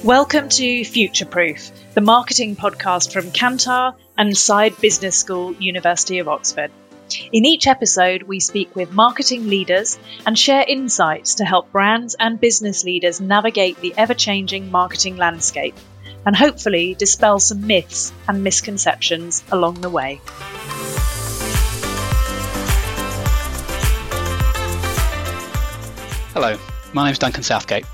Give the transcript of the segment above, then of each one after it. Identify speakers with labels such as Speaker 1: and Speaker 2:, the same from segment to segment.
Speaker 1: Welcome to Future Proof, the marketing podcast from Kantar and Side Business School, University of Oxford. In each episode, we speak with marketing leaders and share insights to help brands and business leaders navigate the ever-changing marketing landscape and hopefully dispel some myths and misconceptions along the way.
Speaker 2: Hello, my name's Duncan Southgate.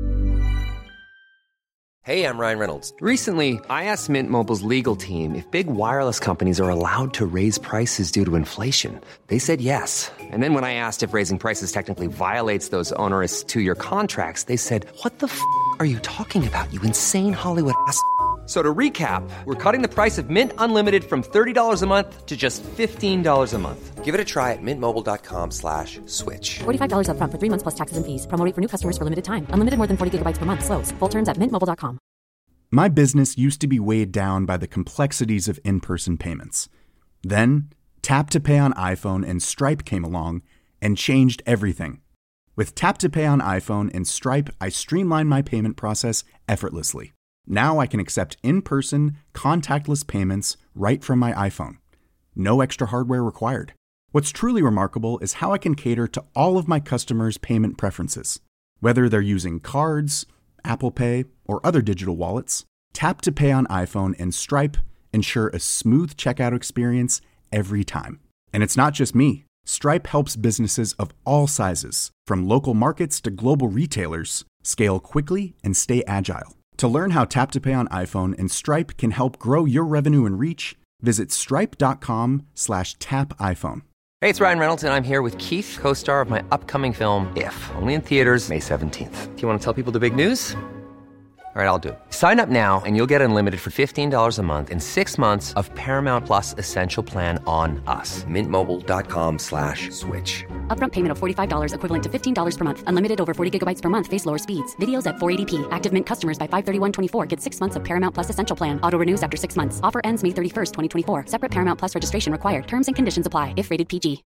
Speaker 3: Hey, I'm Ryan Reynolds. Recently, I asked Mint Mobile's legal team if big wireless companies are allowed to raise prices due to inflation. They said yes. And then when I asked if raising prices technically violates those onerous two-year contracts, they said, "What the f*** are you talking about, you insane Hollywood ass?" So to recap, we're cutting the price of Mint Unlimited from $30 a month to just $15 a month. Give it a try at mintmobile.com/switch.
Speaker 4: $45 up front for 3 months plus taxes and fees. Promo rate for new customers for limited time. Unlimited more than 40 gigabytes per month. Slows full terms at mintmobile.com.
Speaker 5: My business used to be weighed down by the complexities of in-person payments. Then, Tap to Pay on iPhone and Stripe came along and changed everything. With Tap to Pay on iPhone and Stripe, I streamlined my payment process effortlessly. Now I can accept in-person, contactless payments right from my iPhone. No extra hardware required. What's truly remarkable is how I can cater to all of my customers' payment preferences. Whether they're using cards, Apple Pay, or other digital wallets, Tap to Pay on iPhone and Stripe ensure a smooth checkout experience every time. And it's not just me. Stripe helps businesses of all sizes, from local markets to global retailers, scale quickly and stay agile. To learn how Tap to Pay on iPhone and Stripe can help grow your revenue and reach, visit stripe.com/tapiphone.
Speaker 3: Hey, it's Ryan Reynolds, and I'm here with Keith, co-star of my upcoming film, If, only in theaters May 17th. Do you want to tell people the big news? All right, I'll do it. Sign up now and you'll get unlimited for $15 a month and 6 months of Paramount Plus Essential Plan on us. mintmobile.com/switch.
Speaker 4: Upfront payment of $45 equivalent to $15 per month. Unlimited over 40 gigabytes per month. Face lower speeds. Videos at 480p. Active Mint customers by 531.24 get 6 months of Paramount Plus Essential Plan. Auto renews after 6 months. Offer ends May 31st, 2024. Separate Paramount Plus registration required. Terms and conditions apply if rated PG.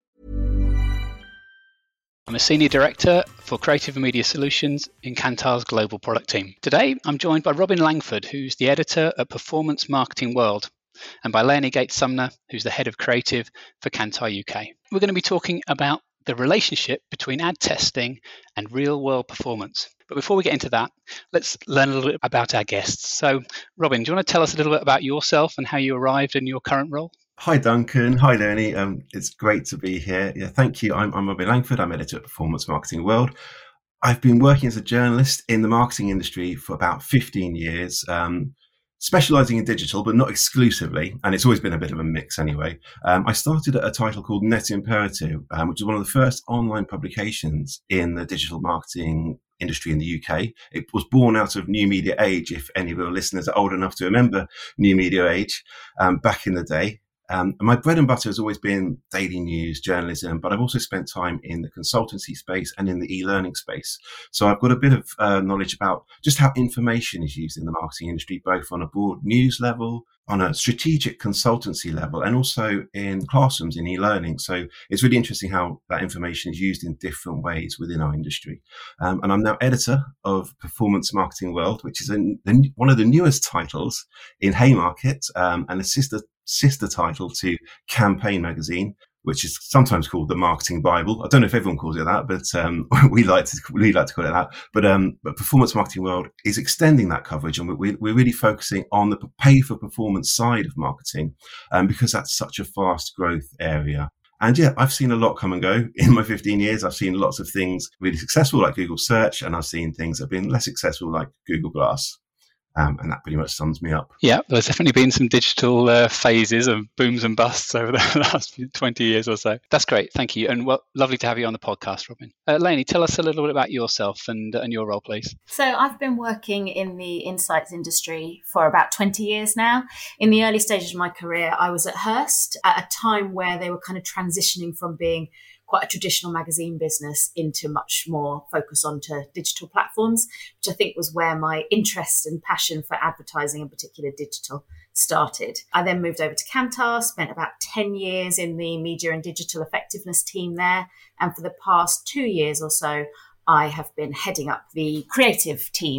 Speaker 2: I'm a Senior Director for Creative and Media Solutions in Kantar's Global Product Team. Today, I'm joined by Robin Langford, who's the editor at Performance Marketing World, and by Leonie Gates-Sumner, who's the Head of Creative for Kantar UK. We're going to be talking about the relationship between ad testing and real-world performance. But before we get into that, let's learn a little bit about our guests. So, Robin, do you want to tell us a little bit about yourself and how you arrived in your current role?
Speaker 6: Hi, Duncan. Hi, Leonie. It's great to be here. Yeah, thank you. I'm Robin Langford. I'm editor at Performance Marketing World. I've been working as a journalist in the marketing industry for about 15 years, specializing in digital, but not exclusively. And it's always been a bit of a mix anyway. I started at a title called Net Imperative, which is one of the first online publications in the digital marketing industry in the UK. It was born out of New Media Age, if any of your listeners are old enough to remember New Media Age, back in the day. My bread and butter has always been daily news journalism, but I've also spent time in the consultancy space and in the e-learning space. So I've got a bit of knowledge about just how information is used in the marketing industry, both on a broad news level, on a strategic consultancy level, and also in classrooms in e-learning. So it's really interesting how that information is used in different ways within our industry. And I'm now editor of Performance Marketing World, which is one of the newest titles in Haymarket, and a sister title to Campaign magazine, which is sometimes called the Marketing Bible. I don't know if everyone calls it that, but we like to call it that. But Performance Marketing World is extending that coverage, and we're really focusing on the pay for performance side of marketing, because that's such a fast growth area. And yeah, I've seen a lot come and go in my 15 years. I've seen lots of things really successful like Google Search, and I've seen things that have been less successful like Google Glass. And that pretty much sums me up.
Speaker 2: Yeah, there's definitely been some digital phases of booms and busts over the last 20 years or so. That's great. Thank you. And lovely to have you on the podcast, Robin. Leonie, tell us a little bit about yourself and your role, please.
Speaker 7: So I've been working in the insights industry for about 20 years now. In the early stages of my career, I was at Hearst at a time where they were kind of transitioning from being quite a traditional magazine business into much more focus onto digital platforms, which I think was where my interest and passion for advertising, in particular digital, started. I then moved over to Kantar, spent about 10 years in the media and digital effectiveness team there. And for the past 2 years or so, I have been heading up the creative team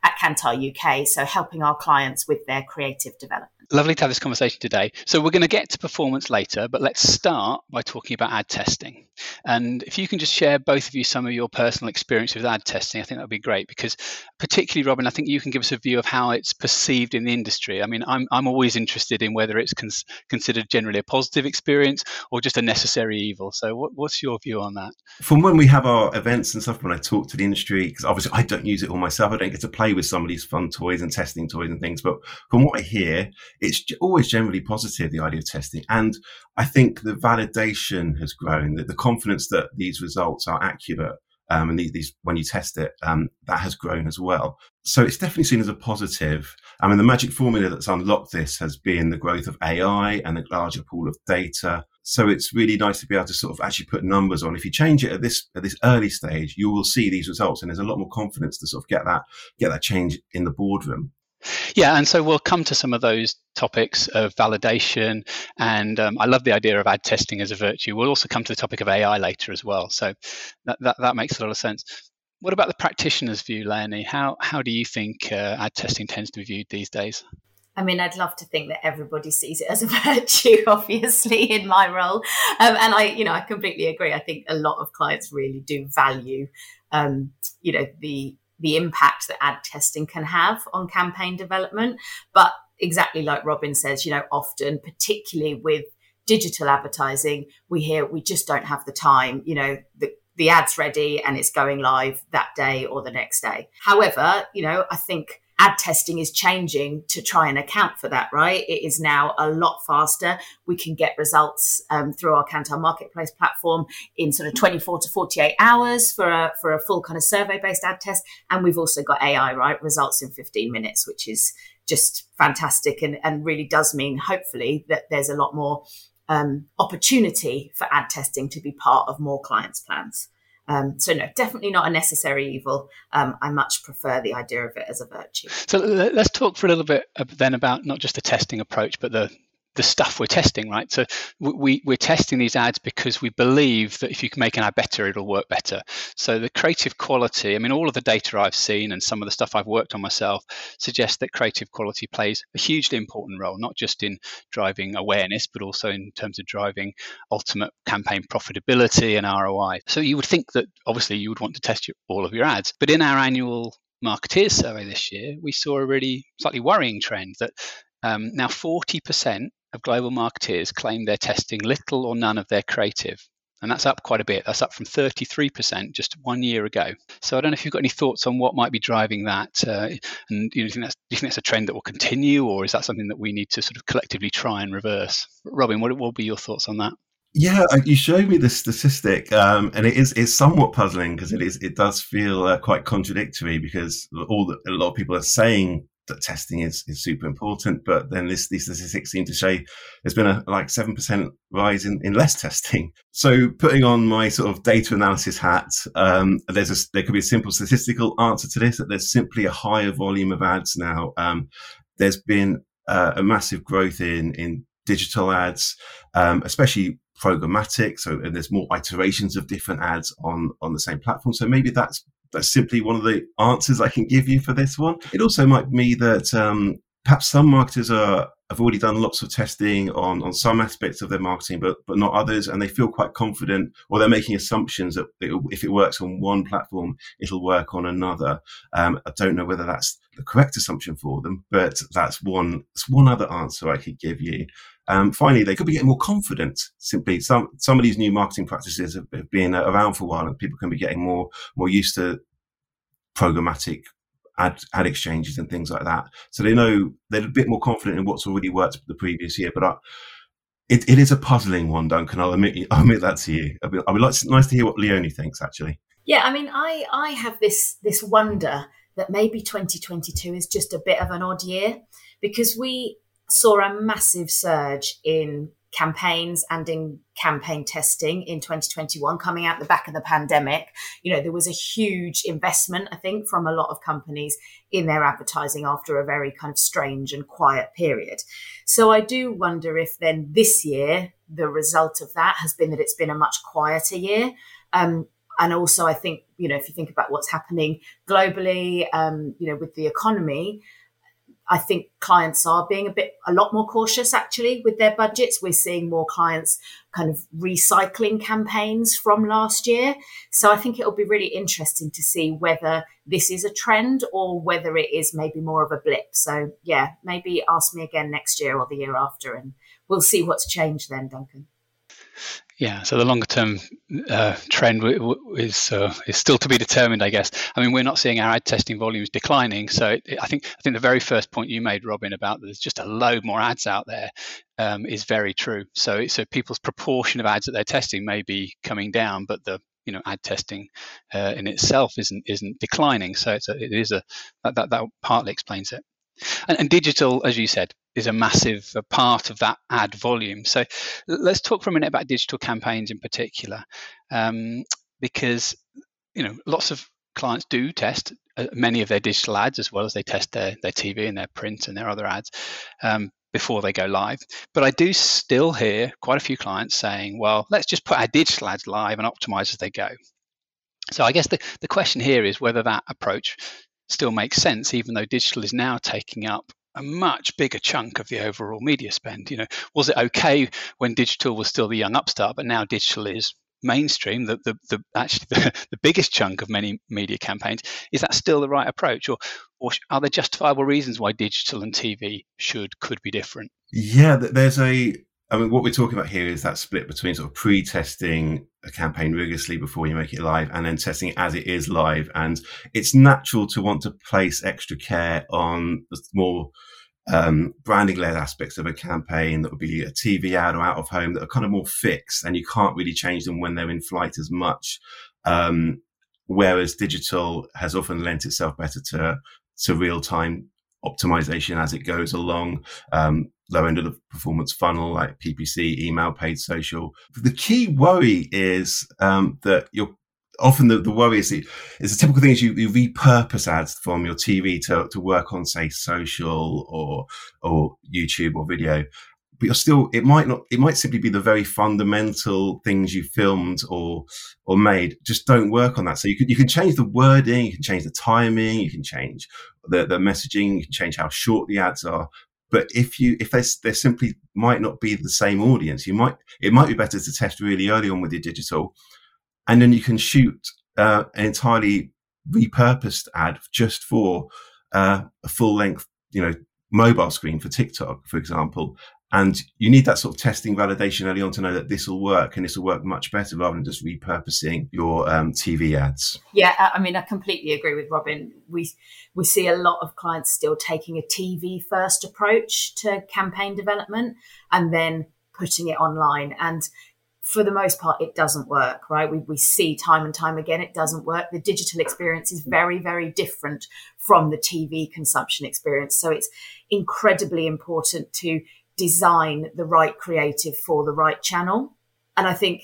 Speaker 7: at Kantar UK, so helping our clients with their creative development.
Speaker 2: Lovely to have this conversation today. So we're going to get to performance later, but let's start by talking about ad testing. And if you can just share, both of you, some of your personal experience with ad testing, I think that would be great, because particularly, Robin, I think you can give us a view of how it's perceived in the industry. I mean, I'm always interested in whether it's considered generally a positive experience or just a necessary evil. So what's your view on that?
Speaker 6: From when we have our events and stuff, when I talk to the industry, because obviously I don't use it all myself, I don't get to play with some of these fun toys and testing toys and things, but from what I hear, it's always generally positive, the idea of testing. And I think the validation has grown, that the confidence that these results are accurate, and these when you test it, that has grown as well. So it's definitely seen as a positive. I mean, the magic formula that's unlocked this has been the growth of AI and a larger pool of data. So it's really nice to be able to sort of actually put numbers on. If you change it at this early stage, you will see these results, and there's a lot more confidence to sort of get that change in the boardroom.
Speaker 2: Yeah, and so we'll come to some of those topics of validation, and I love the idea of ad testing as a virtue. We'll also come to the topic of AI later as well, so that makes a lot of sense. What about the practitioner's view, Leonie? How do you think ad testing tends to be viewed these days?
Speaker 7: I mean, I'd love to think that everybody sees it as a virtue, obviously, in my role. And I completely agree. I think a lot of clients really do value, the impact that ad testing can have on campaign development. But exactly like Robin says, often, particularly with digital advertising, we hear we just don't have the time, the ad's ready and it's going live that day or the next day. However, I think ad testing is changing to try and account for that, right? It is now a lot faster. We can get results through our Kantar Marketplace platform in sort of 24 to 48 hours for a full kind of survey-based ad test. And we've also got AI, right? Results in 15 minutes, which is just fantastic and really does mean, hopefully, that there's a lot more opportunity for ad testing to be part of more clients' plans. So no, definitely not a necessary evil. I much prefer the idea of it as a virtue.
Speaker 2: So let's talk for a little bit then about not just the testing approach, but the stuff we're testing, right? So we're testing these ads because we believe that if you can make an ad better, it'll work better. So the creative quality, I mean, all of the data I've seen and some of the stuff I've worked on myself suggests that creative quality plays a hugely important role, not just in driving awareness, but also in terms of driving ultimate campaign profitability and ROI. So you would think that obviously you would want to test all of your ads, but in our annual marketeers survey this year, we saw a really slightly worrying trend that now 40% of global marketeers claim they're testing little or none of their creative. And that's up quite a bit. That's up from 33% just 1 year ago. So I don't know if you've got any thoughts on what might be driving that. And do you think that's a trend that will continue, or is that something that we need to sort of collectively try and reverse? Robin, what will be your thoughts on that?
Speaker 6: Yeah, you showed me the statistic, and it's somewhat puzzling because it does feel quite contradictory, because a lot of people are saying that testing is super important, but then these statistics seem to show there's been a 7% rise in less testing. So putting on my sort of data analysis hat, there could be a simple statistical answer to this, that there's simply a higher volume of ads now. There's been a massive growth in digital ads, especially programmatic. So there's more iterations of different ads on the same platform. So maybe that's simply one of the answers I can give you for this one. It also might be that perhaps some marketers have already done lots of testing on some aspects of their marketing, but not others, and they feel quite confident, or they're making assumptions that if it works on one platform, it'll work on another. I don't know whether that's the correct assumption for them, but that's one other answer I could give you. Finally, they could be getting more confident. Simply, some of these new marketing practices have been around for a while, and people can be getting more used to programmatic ad exchanges and things like that. So they know they're a bit more confident in what's already worked the previous year. But it is a puzzling one, Duncan. I'll admit that to you. Nice to hear what Leonie thinks, actually.
Speaker 7: Yeah, I mean, I have this wonder that maybe 2022 is just a bit of an odd year, because we saw a massive surge in campaigns and in campaign testing in 2021 coming out the back of the pandemic. There was a huge investment, I think, from a lot of companies in their advertising after a very kind of strange and quiet period. So I do wonder if then this year, the result of that has been that it's been a much quieter year. And also, I think, if you think about what's happening globally, with the economy, I think clients are being a lot more cautious actually with their budgets. We're seeing more clients kind of recycling campaigns from last year. So I think it'll be really interesting to see whether this is a trend or whether it is maybe more of a blip. So yeah, maybe ask me again next year or the year after and we'll see what's changed then, Duncan.
Speaker 2: Yeah, so the longer term trend is still to be determined, I guess. I mean, we're not seeing our ad testing volumes declining. So I think the very first point you made, Robin, about there's just a load more ads out there is very true. So people's proportion of ads that they're testing may be coming down, but the ad testing in itself isn't declining. So it is that partly explains it. And digital, as you said, is a massive part of that ad volume. So let's talk for a minute about digital campaigns in particular, because lots of clients do test many of their digital ads as well as they test their TV and their print and their other ads before they go live. But I do still hear quite a few clients saying, well, let's just put our digital ads live and optimize as they go. So I guess the question here is whether that approach still makes sense, even though digital is now taking up a much bigger chunk of the overall media spend. Was it okay when digital was still the young upstart, but now digital is mainstream, the biggest chunk of many media campaigns? Is that still the right approach, or are there justifiable reasons why digital and TV could be different?
Speaker 6: Yeah, what we're talking about here is that split between sort of pre-testing a campaign rigorously before you make it live and then testing it as it is live. And it's natural to want to place extra care on the more branding-led aspects of a campaign that would be a TV ad or out of home that are kind of more fixed and you can't really change them when they're in flight as much. Whereas digital has often lent itself better to real-time optimization as it goes along, low end of the performance funnel like PPC, email, paid social. The key worry is that you're often the worry is the typical thing is you repurpose ads from your TV to work on, say, social or YouTube or video. But it might simply be the very fundamental things you filmed or made just don't work on that. So you can change the wording, you can change the timing, you can change the messaging, you can change how short the ads are. But if they simply might not be the same audience, it might be better to test really early on with your digital, and then you can shoot an entirely repurposed ad just for a full length, mobile screen for TikTok, for example. And you need that sort of testing validation early on to know that this will work, and this will work much better rather than just repurposing your TV ads.
Speaker 7: Yeah, I mean, I completely agree with Robin. We see a lot of clients still taking a TV first approach to campaign development and then putting it online. And for the most part, it doesn't work, right? We see time and time again, it doesn't work. The digital experience is very, very different from the TV consumption experience. So it's incredibly important to design the right creative for the right channel. And I think,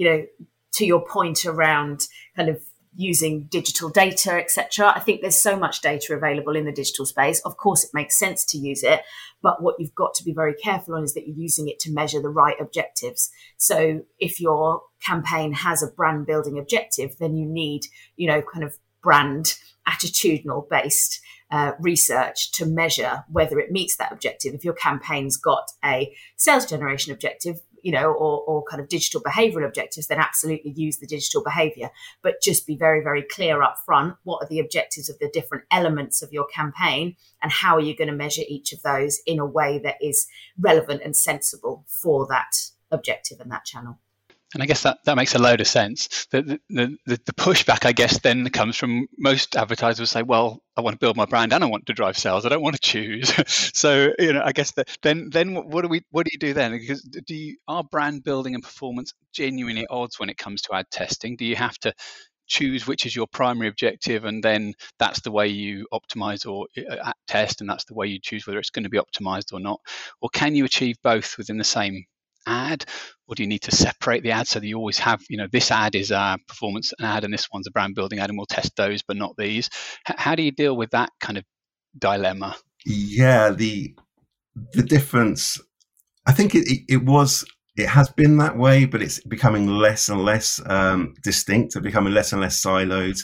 Speaker 7: to your point around kind of using digital data, etc., I think there's so much data available in the digital space. Of course, it makes sense to use it, but what you've got to be very careful on is that you're using it to measure the right objectives. So if your campaign has a brand building objective, then you need, kind of brand attitudinal based research to measure whether it meets that objective. If your campaign's got a sales generation objective, or kind of digital behavioral objectives, then absolutely use the digital behavior. But just be very, very clear up front. What are the objectives of the different elements of your campaign, and how are you going to measure each of those in a way that is relevant and sensible for that objective and that channel?
Speaker 2: And I guess that makes a load of sense. The pushback, I guess, then comes from most advertisers say, well, I want to build my brand and I want to drive sales. I don't want to choose. So, I guess then what do you do then? Because are brand building and performance genuinely at odds when it comes to ad testing? Do you have to choose which is your primary objective, and then that's the way you optimize or test, and that's the way you choose whether it's going to be optimized or not? Or can you achieve both within the same ad, or do you need to separate the ad so that you always have, this ad is a performance ad and this one's a brand building ad, and we'll test those but not these? How do you deal with that kind of dilemma?
Speaker 6: Yeah, the difference, I think it was it has been that way, but it's becoming less and less distinct, becoming less and less siloed.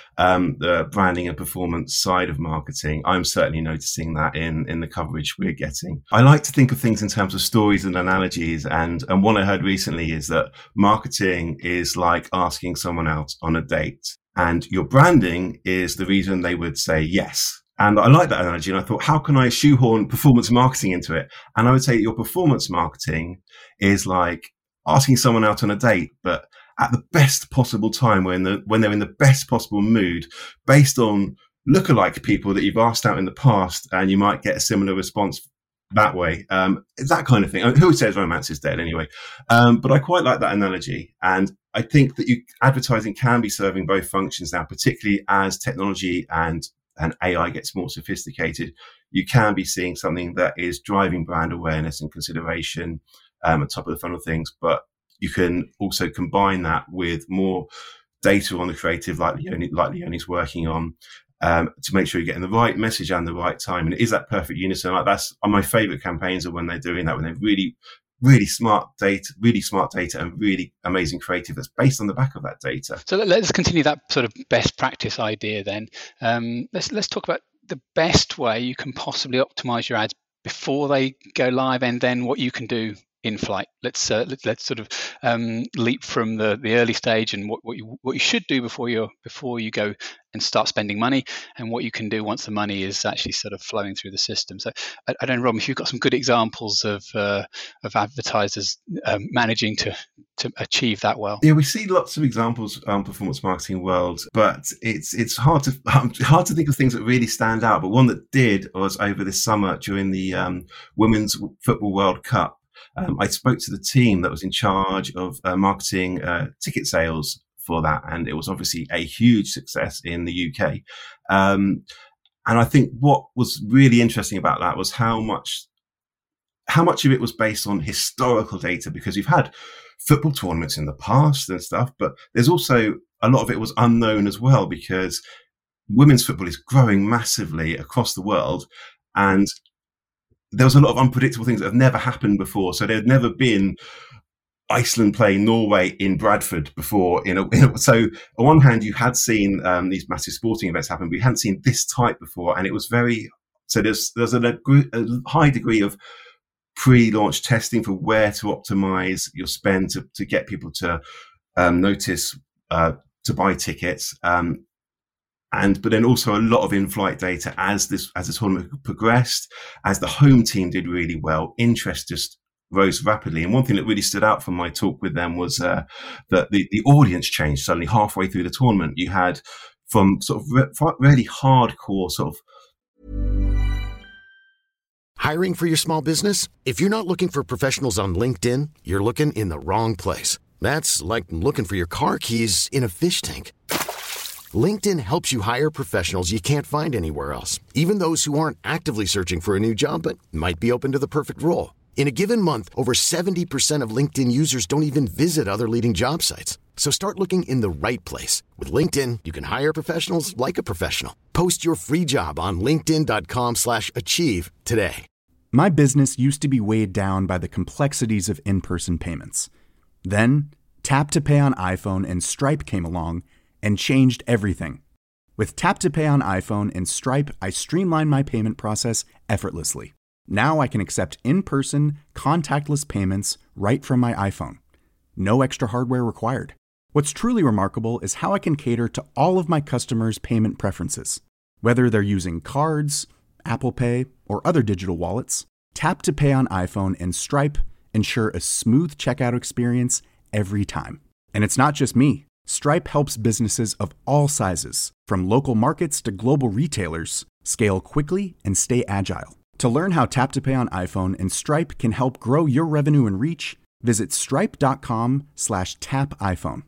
Speaker 6: The branding and performance side of marketing, I'm certainly noticing that in the coverage we're getting. I like to think of things in terms of stories and analogies. And one I heard recently is that marketing is like asking someone out on a date, and your branding is the reason they would say yes. And I like that analogy. And I thought, how can I shoehorn performance marketing into it? And I would say your performance marketing is like asking someone out on a date, but at the best possible time, when they're in the best possible mood, based on lookalike people that you've asked out in the past, and you might get a similar response that way. That kind of thing. I mean, who says romance is dead anyway? But I quite like that analogy. And I think that advertising can be serving both functions now, particularly as technology and AI gets more sophisticated. You can be seeing something that is driving brand awareness and consideration at top of the funnel things, but you can also combine that with more data on the creative, like Leonie's working on, to make sure you're getting the right message and the right time. And it is that perfect unison. Like that's my favorite campaigns are when they're doing that, when they're really, really smart data and really amazing creative that's based on the back of that data.
Speaker 2: So let's continue that sort of best practice idea then. Let's talk about the best way you can possibly optimize your ads before they go live, and then what you can do in flight. Let's sort of leap from the early stage and what you should do before you go and start spending money, and what you can do once the money is actually sort of flowing through the system. So I don't know, Rob, if you've got some good examples of advertisers managing to achieve that well.
Speaker 6: Yeah, we see lots of examples on performance marketing world, but it's hard to think of things that really stand out. But one that did was over this summer during the Women's Football World Cup. I spoke to the team that was in charge of marketing ticket sales for that, and it was obviously a huge success in the UK. And I think what was really interesting about that was how much of it was based on historical data, because you've had football tournaments in the past and stuff, but there's also a lot of it was unknown as well, because women's football is growing massively across the world, and there was a lot of unpredictable things that have never happened before. So there had never been Iceland playing Norway in Bradford before. So on one hand, you had seen these massive sporting events happen, but you hadn't seen this type before. And it was there's a high degree of pre-launch testing for where to optimize your spend to get people to notice, to buy tickets. But then also a lot of in-flight data as the tournament progressed, as the home team did really well, interest just rose rapidly. And one thing that really stood out from my talk with them was that the audience changed suddenly halfway through the tournament. You had from sort of really hardcore sort of.
Speaker 8: Hiring for your small business? If you're not looking for professionals on LinkedIn, you're looking in the wrong place. That's like looking for your car keys in a fish tank. LinkedIn helps you hire professionals you can't find anywhere else, even those who aren't actively searching for a new job but might be open to the perfect role. In a given month, over 70% of LinkedIn users don't even visit other leading job sites. So start looking in the right place. With LinkedIn, you can hire professionals like a professional. Post your free job on linkedin.com/achieve today.
Speaker 5: My business used to be weighed down by the complexities of in-person payments. Then, Tap to Pay on iPhone and Stripe came along and changed everything. With Tap to Pay on iPhone and Stripe, I streamlined my payment process effortlessly. Now I can accept in-person, contactless payments right from my iPhone. No extra hardware required. What's truly remarkable is how I can cater to all of my customers' payment preferences. Whether they're using cards, Apple Pay, or other digital wallets, Tap to Pay on iPhone and Stripe ensure a smooth checkout experience every time. And it's not just me. Stripe helps businesses of all sizes, from local markets to global retailers, scale quickly and stay agile. To learn how Tap to Pay on iPhone and Stripe can help grow your revenue and reach, visit stripe.com/tapiphone.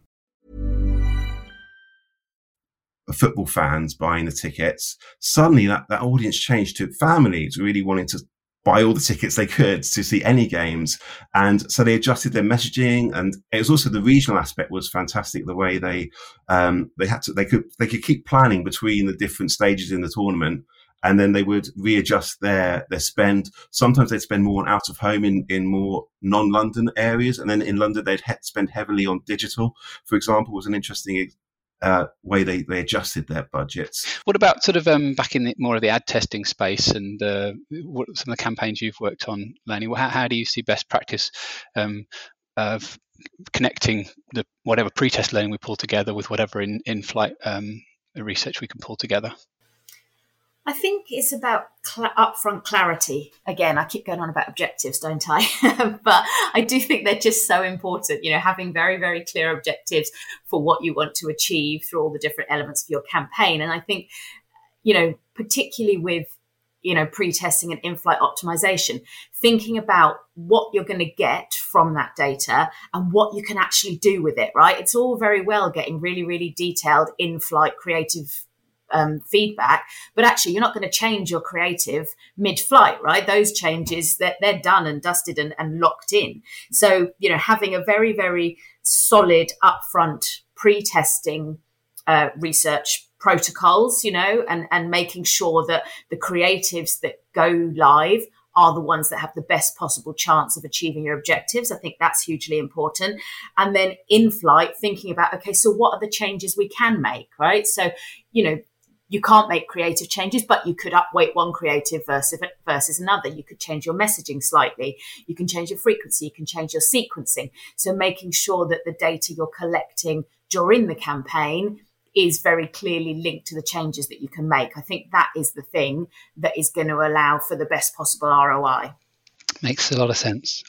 Speaker 6: Football fans buying the tickets, suddenly that audience changed to families really wanting to buy all the tickets they could to see any games. And so they adjusted their messaging, and it was also the regional aspect was fantastic. The way they could keep planning between the different stages in the tournament. and then they would readjust their spend. Sometimes they'd spend more on out of home in more non-London areas, and then in London they'd spend heavily on digital, for example, was an interesting way they adjusted their budgets.
Speaker 2: What about sort of back in more of the ad testing space, and what some of the campaigns you've worked on, Lenny? How do you see best practice of connecting the whatever pre-test learning we pull together with whatever in-flight research we can pull together?
Speaker 7: I think it's about upfront clarity. Again, I keep going on about objectives, don't I? But I do think they're just so important, having very, very clear objectives for what you want to achieve through all the different elements of your campaign. And I think, particularly with, pre-testing and in-flight optimization, thinking about what you're going to get from that data and what you can actually do with it, right? It's all very well getting really, really detailed in-flight creative feedback, but actually you're not going to change your creative mid-flight, right? Those changes, they're done and dusted and locked in. So, having a very, very solid upfront pre-testing research protocols, and making sure that the creatives that go live are the ones that have the best possible chance of achieving your objectives. I think that's hugely important. And then in flight, thinking about, okay, so what are the changes we can make, right? So, you can't make creative changes, but you could upweight one creative versus another. You could change your messaging slightly. You can change your frequency. You can change your sequencing. So making sure that the data you're collecting during the campaign is very clearly linked to the changes that you can make. I think that is the thing that is going to allow for the best possible ROI.
Speaker 2: Makes a lot of sense.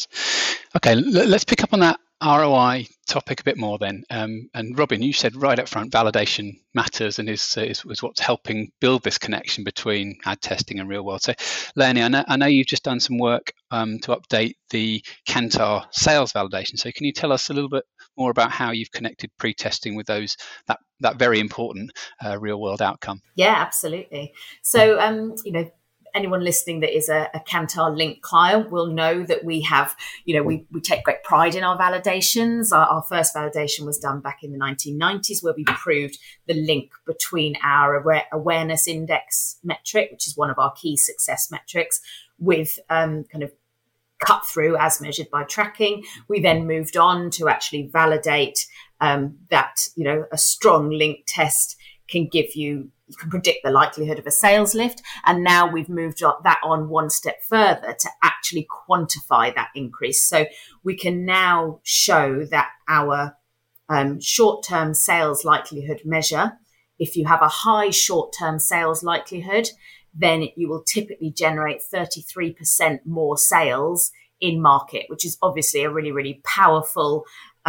Speaker 2: Okay, let's pick up on that ROI topic a bit more then. And Robin, you said right up front, validation matters and is what's helping build this connection between ad testing and real world. So, Lenny, I know you've just done some work to update the Kantar sales validation. So, can you tell us a little bit more about how you've connected pre-testing with that very important real world outcome?
Speaker 7: Yeah, absolutely. So, anyone listening that is a Kantar Link client will know that we have, we take great pride in our validations. Our first validation was done back in the 1990s, where we proved the link between our awareness index metric, which is one of our key success metrics, with kind of cut through as measured by tracking. We then moved on to actually validate that, a strong link test can give you can predict the likelihood of a sales lift. And now we've moved that on one step further to actually quantify that increase. So we can now show that our short-term sales likelihood measure, if you have a high short-term sales likelihood, then you will typically generate 33% more sales in market, which is obviously a really, really powerful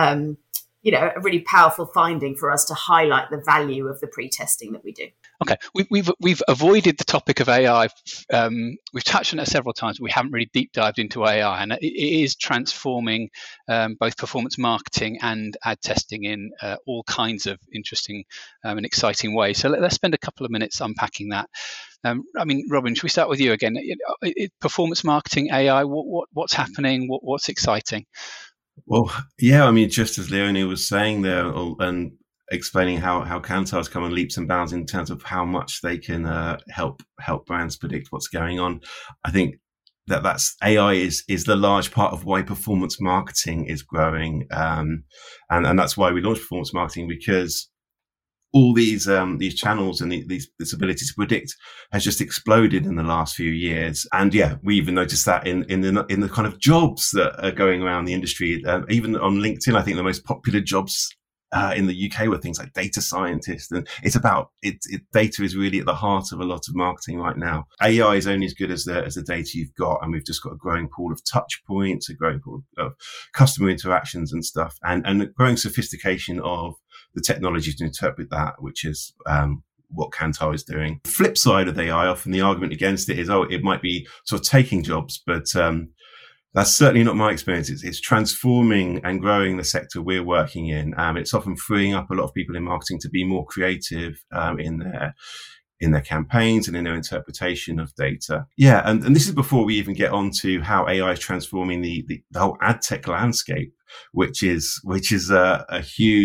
Speaker 7: a really powerful finding for us to highlight the value of the pre-testing that we do.
Speaker 2: Okay, we've avoided the topic of AI. We've touched on it several times, but we haven't really deep dived into AI, and it is transforming both performance marketing and ad testing in all kinds of interesting and exciting ways. So let's spend a couple of minutes unpacking that. Robin, should we start with you again? Performance marketing, AI, what's happening? What's exciting?
Speaker 6: Well, yeah, just as Leonie was saying there, and explaining how Kantar's come on leaps and bounds in terms of how much they can help brands predict what's going on. I think that's AI is the large part of why performance marketing is growing, and that's why we launched performance marketing, because all these channels and this ability to predict has just exploded in the last few years. And yeah, we even noticed that in the kind of jobs that are going around the industry. Even on LinkedIn, I think the most popular jobs in the UK were things like data scientist. And it's about data is really at the heart of a lot of marketing right now. AI is only as good as the data you've got, and we've just got a growing pool of touch points, a growing pool of customer interactions and stuff, and a growing sophistication of the technology to interpret that, which is what Kantar is doing. The flip side of AI, often the argument against it is, it might be sort of taking jobs, but that's certainly not my experience. It's transforming and growing the sector we're working in. It's often freeing up a lot of people in marketing to be more creative in their campaigns and in their interpretation of data. Yeah, and this is before we even get on to how AI is transforming the whole ad tech landscape, which is a huge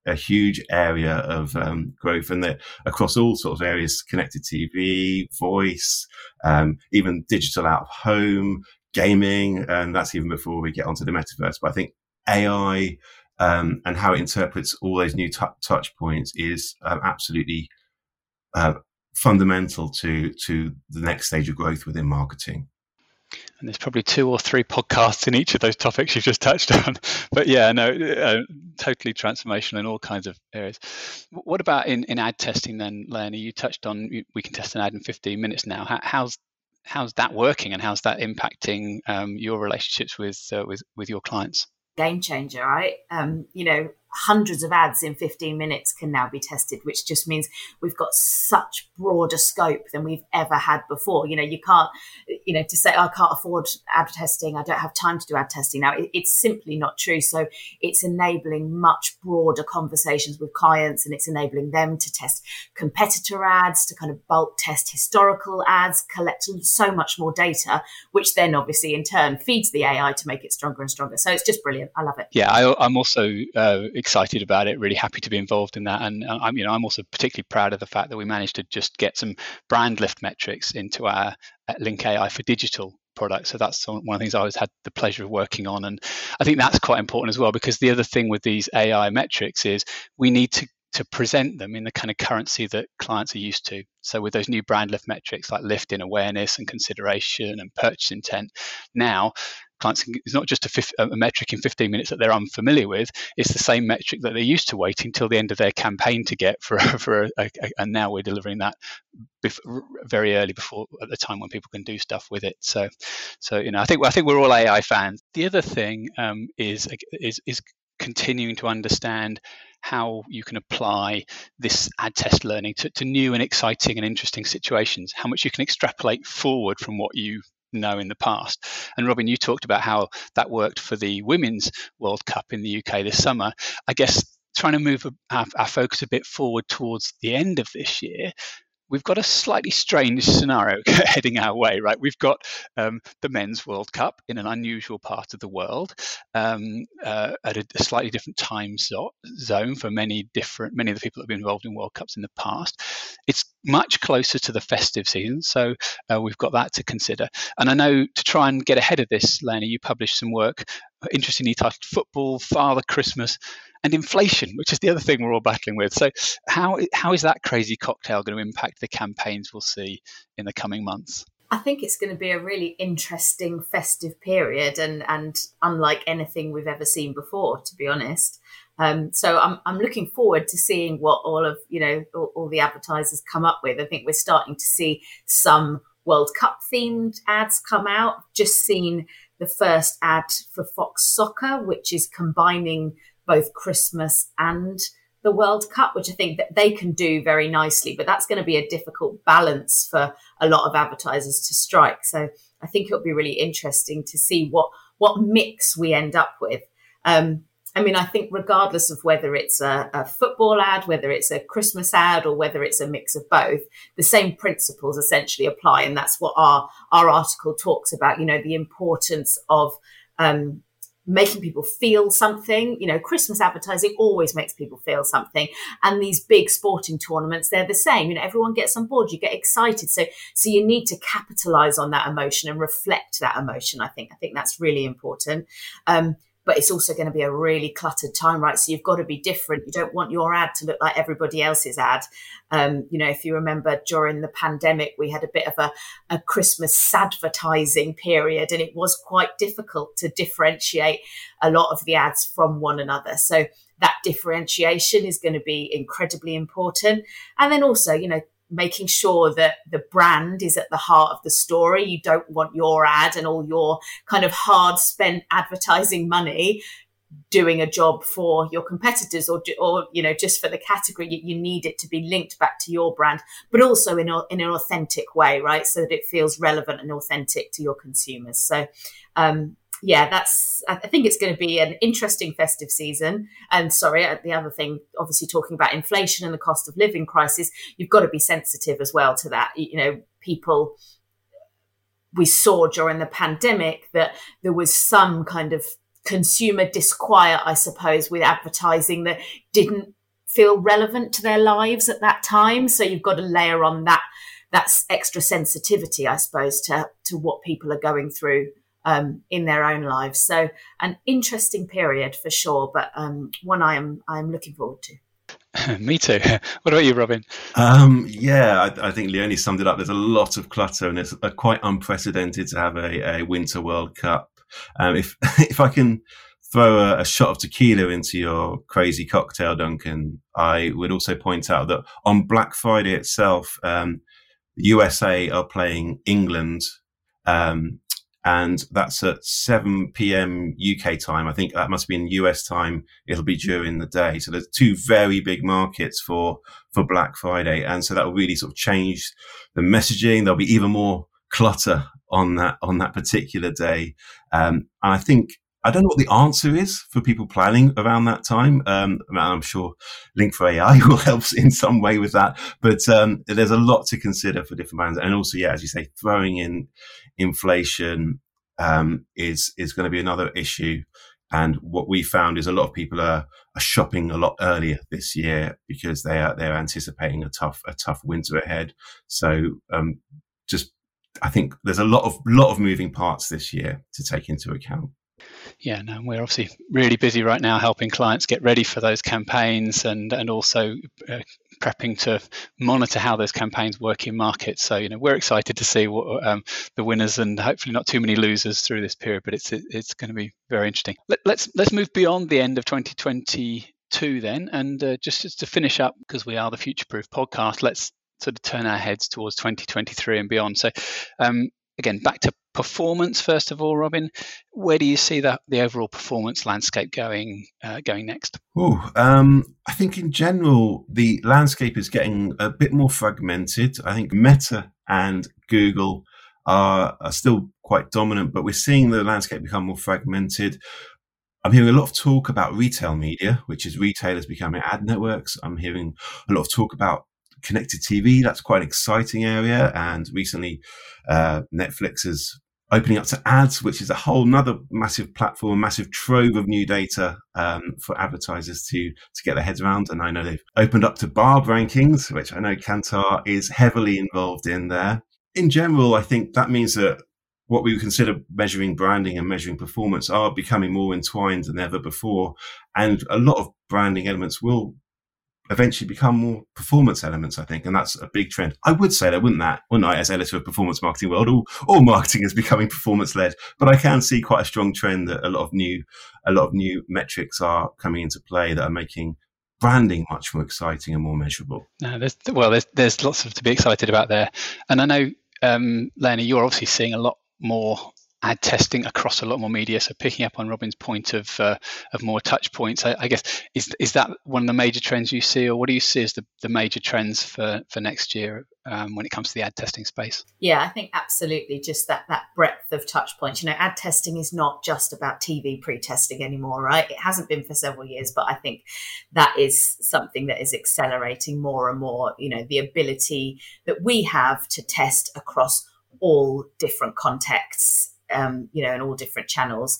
Speaker 6: a huge area of growth, and they're across all sorts of areas: connected TV, voice, even digital out of home, gaming, and that's even before we get onto the metaverse. But I think AI and how it interprets all those new touch points is absolutely fundamental to the next stage of growth within marketing.
Speaker 2: And there's probably 2 or 3 podcasts in each of those topics you've just touched on. But yeah, no, totally transformational in all kinds of areas. What about in ad testing then, Leonie? You touched on we can test an ad in 15 minutes now. How's that working, and how's that impacting your relationships with your clients?
Speaker 7: Game changer, right? Hundreds of ads in 15 minutes can now be tested, which just means we've got such broader scope than we've ever had before. You can't, to say, I can't afford ad testing, I don't have time to do ad testing now. It's simply not true. So it's enabling much broader conversations with clients, and it's enabling them to test competitor ads, to kind of bulk test historical ads, collect so much more data, which then obviously in turn feeds the AI to make it stronger and stronger. So it's just brilliant. I love it.
Speaker 2: Yeah, I'm also excited about it, really happy to be involved in that, and I'm also particularly proud of the fact that we managed to just get some brand lift metrics into our Link AI for digital products. So that's one of the things I always had the pleasure of working on, and I think that's quite important as well, because the other thing with these AI metrics is we need to present them in the kind of currency that clients are used to. So with those new brand lift metrics like lift in awareness and consideration and purchase intent, now clients, it's not just a metric in 15 minutes that they're unfamiliar with. It's the same metric that they used to waiting till the end of their campaign to get and now we're delivering that very early, before at the time when people can do stuff with it. So I think we're all AI fans. The other thing is continuing to understand how you can apply this ad test learning to new and exciting and interesting situations, how much you can extrapolate forward from what you know in the past. And Robin, you talked about how that worked for the Women's World Cup in the UK this summer. I guess trying to move our focus a bit forward towards the end of this year, we've got a slightly strange scenario heading our way, right? We've got the Men's World Cup in an unusual part of the world, at a slightly different time zone for many of the people that have been involved in World Cups in the past. It's much closer to the festive season, so we've got that to consider. And I know, to try and get ahead of this, Leonie, you published some work, interestingly titled Football, Father Christmas and Inflation, which is the other thing we're all battling with. So how is that crazy cocktail going to impact the campaigns we'll see in the coming months?
Speaker 7: I think it's going to be a really interesting festive period, and unlike anything we've ever seen before, to be honest. So I'm looking forward to seeing what all of all the advertisers come up with. I think we're starting to see some World Cup themed ads come out. Just seen the first ad for Fox Soccer, which is combining both Christmas and the World Cup, which I think that they can do very nicely, but that's going to be a difficult balance for a lot of advertisers to strike. So I think it'll be really interesting to see what mix we end up with. I think regardless of whether it's a football ad, whether it's a Christmas ad, or whether it's a mix of both, the same principles essentially apply. And that's what our article talks about, the importance of making people feel something. Christmas advertising always makes people feel something. And these big sporting tournaments, they're the same. Everyone gets on board, you get excited. So you need to capitalize on that emotion and reflect that emotion. I think that's really important. But it's also going to be a really cluttered time, right? So you've got to be different. You don't want your ad to look like everybody else's ad. If you remember during the pandemic, we had a bit of a Christmas advertising period, and it was quite difficult to differentiate a lot of the ads from one another. So that differentiation is going to be incredibly important. And then also, making sure that the brand is at the heart of the story. You don't want your ad and all your kind of hard spent advertising money doing a job for your competitors or just for the category. You need it to be linked back to your brand, but also in an authentic way, right? So that it feels relevant and authentic to your consumers. So, I think it's going to be an interesting festive season. And the other thing, obviously talking about inflation and the cost of living crisis, you've got to be sensitive as well to that. We saw during the pandemic that there was some kind of consumer disquiet, I suppose, with advertising that didn't feel relevant to their lives at that time. So you've got to layer on that's extra sensitivity, I suppose, to what people are going through in their own lives. So an interesting period for sure, but one I'm looking forward to.
Speaker 2: Me too. What about you, Robin?
Speaker 6: I think Leonie summed it up. There's a lot of clutter, and it's quite unprecedented to have a Winter World Cup. If I can throw a shot of tequila into your crazy cocktail, Duncan, I would also point out that on Black Friday itself, USA are playing England, and that's at 7 p.m. UK time. I think that must be in US time. It'll be during the day. So there's two very big markets for Black Friday. And so that will really sort of change the messaging. There'll be even more clutter on that particular day. And I think, I don't know what the answer is for people planning around that time. I'm sure Link for AI will help in some way with that. But there's a lot to consider for different brands. And also, as you say, throwing in inflation is going to be another issue. And what we found is a lot of people are shopping a lot earlier this year because they're anticipating a tough winter ahead. So I think there's a lot of moving parts this year to take into account.
Speaker 2: Yeah, no, we're obviously really busy right now helping clients get ready for those campaigns and also prepping to monitor how those campaigns work in markets. So, we're excited to see what the winners and hopefully not too many losers through this period, but it's going to be very interesting. Let's move beyond the end of 2022 then, and just to finish up, because we are the Future Proof podcast, let's sort of turn our heads towards 2023 and beyond. So, again, back to performance first of all, Robin. Where do you see the overall performance landscape going next?
Speaker 6: I think in general the landscape is getting a bit more fragmented. I think Meta and Google are still quite dominant, but we're seeing the landscape become more fragmented. I'm hearing a lot of talk about retail media, which is retailers becoming ad networks. I'm hearing a lot of talk about connected TV. That's quite an exciting area. And recently, Netflix is opening up to ads, which is a whole nother massive platform, massive trove of new data for advertisers to get their heads around. And I know they've opened up to Barb rankings, which I know Kantar is heavily involved in there. In general, I think that means that what we consider measuring branding and measuring performance are becoming more entwined than ever before. And a lot of branding elements will eventually become more performance elements, I think, and that's a big trend. I would say that, wouldn't I, as editor of Performance Marketing World, all marketing is becoming performance-led, but I can see quite a strong trend that a lot of new metrics are coming into play that are making branding much more exciting and more measurable.
Speaker 2: No, there's lots to be excited about there, and I know, Leonie, you're obviously seeing a lot more ad testing across a lot more media. So picking up on Robin's point of more touch points, I guess, is that one of the major trends you see, or what do you see as the major trends for next year when it comes to the ad testing space?
Speaker 7: Yeah, I think absolutely just that breadth of touch points. Ad testing is not just about TV pre-testing anymore, right? It hasn't been for several years, but I think that is something that is accelerating more and more. The ability that we have to test across all different contexts, and all different channels,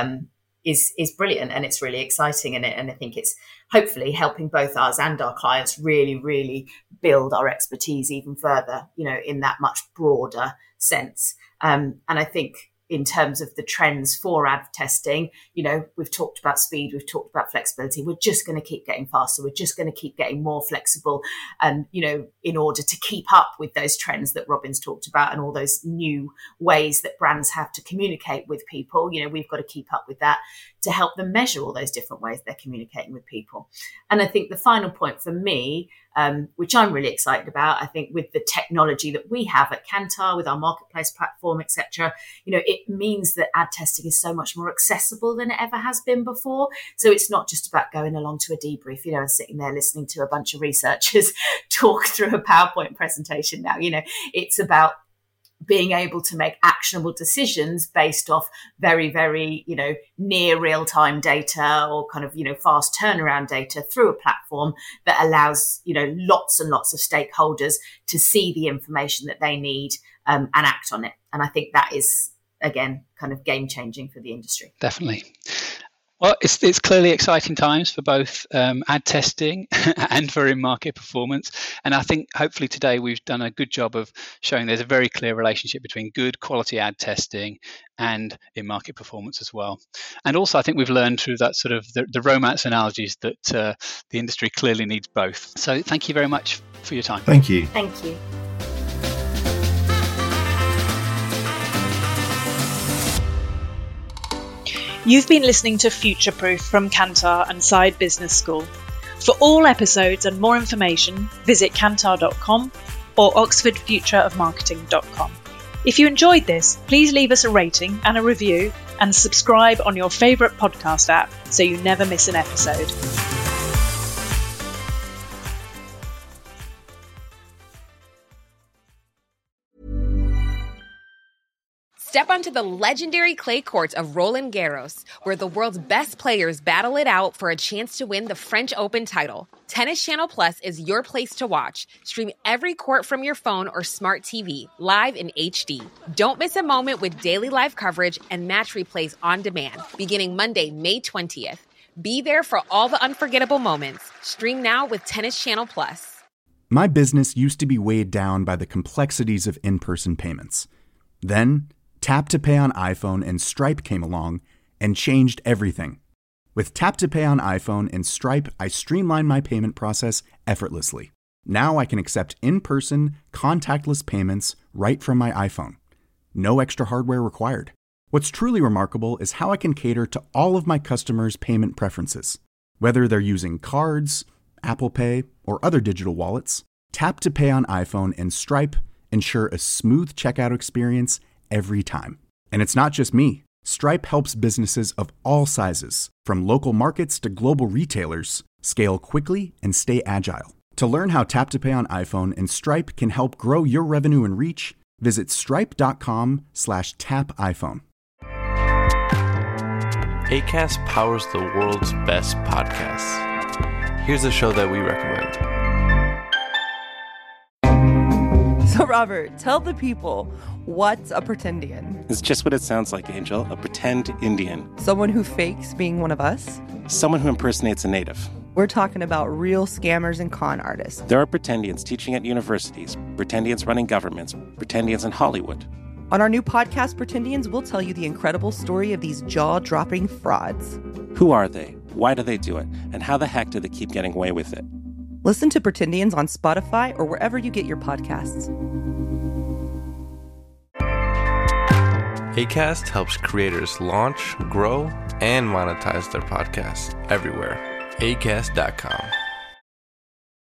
Speaker 7: is brilliant, and it's really exciting, and I think it's hopefully helping both us and our clients really, really build our expertise even further, in that much broader sense. And I think in terms of the trends for ad testing, we've talked about speed, we've talked about flexibility. We're just going to keep getting faster. We're just going to keep getting more flexible. And, in order to keep up with those trends that Robin's talked about and all those new ways that brands have to communicate with people, we've got to keep up with that to help them measure all those different ways they're communicating with people. And I think the final point for me, which I'm really excited about, I think with the technology that we have at Kantar, with our marketplace platform, etc., it means that ad testing is so much more accessible than it ever has been before. So it's not just about going along to a debrief, and sitting there listening to a bunch of researchers talk through a PowerPoint presentation now. It's about being able to make actionable decisions based off very, very, near real-time data or kind of, fast turnaround data through a platform that allows, lots and lots of stakeholders to see the information that they need and act on it. And I think that is, again, kind of game-changing for the industry.
Speaker 2: Definitely. Well, it's clearly exciting times for both ad testing and for in-market performance. And I think hopefully today we've done a good job of showing there's a very clear relationship between good quality ad testing and in-market performance as well. And also I think we've learned through that sort of the romance analogies that the industry clearly needs both. So thank you very much for your time.
Speaker 6: Thank you.
Speaker 7: Thank you.
Speaker 1: You've been listening to Future Proof from Kantar and Side Business School. For all episodes and more information, visit kantar.com or oxfordfutureofmarketing.com. If you enjoyed this, please leave us a rating and a review and subscribe on your favourite podcast app so you never miss an episode.
Speaker 9: Step onto the legendary clay courts of Roland Garros, where the world's best players battle it out for a chance to win the French Open title. Tennis Channel Plus is your place to watch. Stream every court from your phone or smart TV, live in HD. Don't miss a moment with daily live coverage and match replays on demand, beginning Monday, May 20th. Be there for all the unforgettable moments. Stream now with Tennis Channel Plus.
Speaker 5: My business used to be weighed down by the complexities of in-person payments. Then, Tap to Pay on iPhone and Stripe came along and changed everything. With Tap to Pay on iPhone and Stripe, I streamlined my payment process effortlessly. Now I can accept in-person, contactless payments right from my iPhone. No extra hardware required. What's truly remarkable is how I can cater to all of my customers' payment preferences. Whether they're using cards, Apple Pay, or other digital wallets, Tap to Pay on iPhone and Stripe ensure a smooth checkout experience every time. And it's not just me. Stripe helps businesses of all sizes, from local markets to global retailers, scale quickly and stay agile. To learn how Tap to Pay on iPhone and Stripe can help grow your revenue and reach, visit stripe.com/tapiphone.
Speaker 10: Acast powers the world's best podcasts. Here's a show that we recommend.
Speaker 11: So, Robert, tell the people, what's a pretendian?
Speaker 12: It's just what it sounds like, Angel. A pretend Indian.
Speaker 11: Someone who fakes being one of us?
Speaker 12: Someone who impersonates a native.
Speaker 11: We're talking about real scammers and con artists.
Speaker 12: There are pretendians teaching at universities, pretendians running governments, pretendians in Hollywood.
Speaker 11: On our new podcast, Pretendians, we'll tell you the incredible story of these jaw-dropping frauds.
Speaker 12: Who are they? Why do they do it? And how the heck do they keep getting away with it?
Speaker 11: Listen to Pretendians on Spotify or wherever you get your podcasts.
Speaker 10: Acast helps creators launch, grow, and monetize their podcasts everywhere. Acast.com.